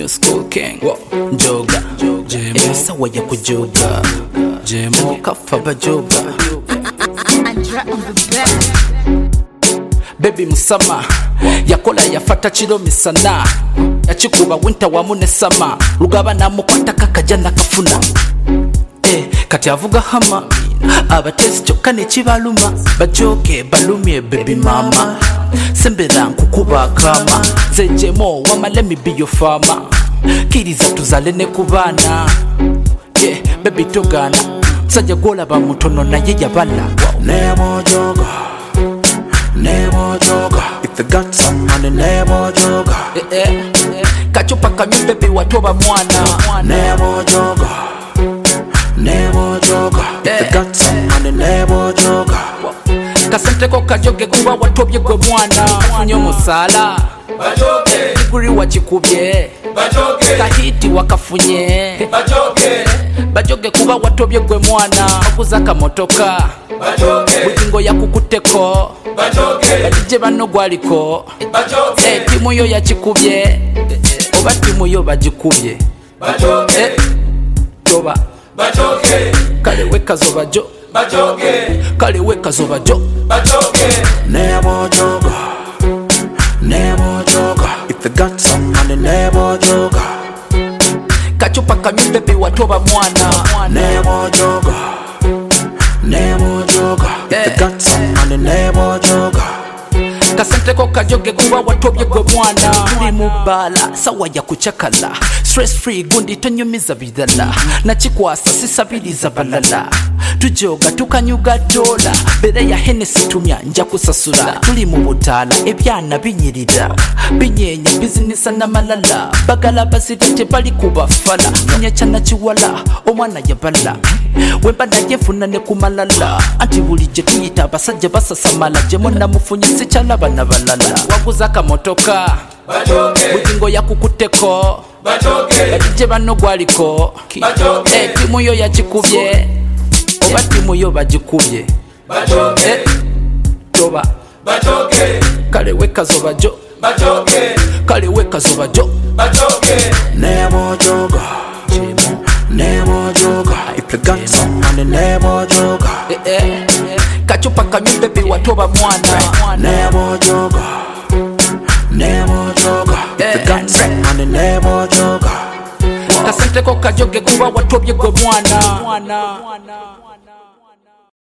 new school king. Njoga Jemo sawa ya kujoga Jemo kafa bajoga Baby musama yakola yafata chiro misana yachikuba winter wamune sama rugaba namukwata kakajana kafuna kati avuga hama abatezi chokane chibaluma bajoke balumye baby mama sembera nkukuba kama zejemo wama let me be your farmer kiriza tuzale ne kubana baby togana sajja gola ba mutono naye yabala never joga if you got some money never joga kachupa kanyu baby watoba mwana never joga if you got some money never joga kasenteko kajoge kuba watobye gwe mwana funyo musala bajoge kuri wachikubye bajoge kahiti wakafunye bajoge kuba watobye gwe mwana okuzaka motoka bajoge butingo yakukuteko bajoge badije bano gwaliko bajoge timu yo yachikubye oba timu yo bajikubye bajoge toba bajoge kale wekazoba jo bajoge kale wekazoba jo bajoge never joga if you got some money never joga kachupa kanyu baby watoba mwana never joga if you got some money never joga kasenteko kajoge kuba watobye gwe mwana tuli mubala sawa ya kuchakala stress free gundi tonyumiza bidala nachikwasa sisabiliza balala tujoga tukanyuga dola bere ya Hennessy tumya nja kusasula tuli mu butala ebyana binyirira binyenya business na malala bagala basitete bali kubafala nyachana chiwala omwana yabala wemba najefuna ne kumalala anti bulije tuyita basajja basasamala jemo namufunyise chala bana balala wakuzaka motoka bajoge butingo yakukuteko bajoge badije bano gwaliko bajoge timu yo yachikubye oba timu yo bajikubye bajoge toba bajoge kale wekazoba jo bajoge kale wekazoba jo bajoge never joga if you got some money never joga kachupa kanyu baby watoba mwana never joga if you got some money never joga kasenteko kajoge kuba watobye gwe mwana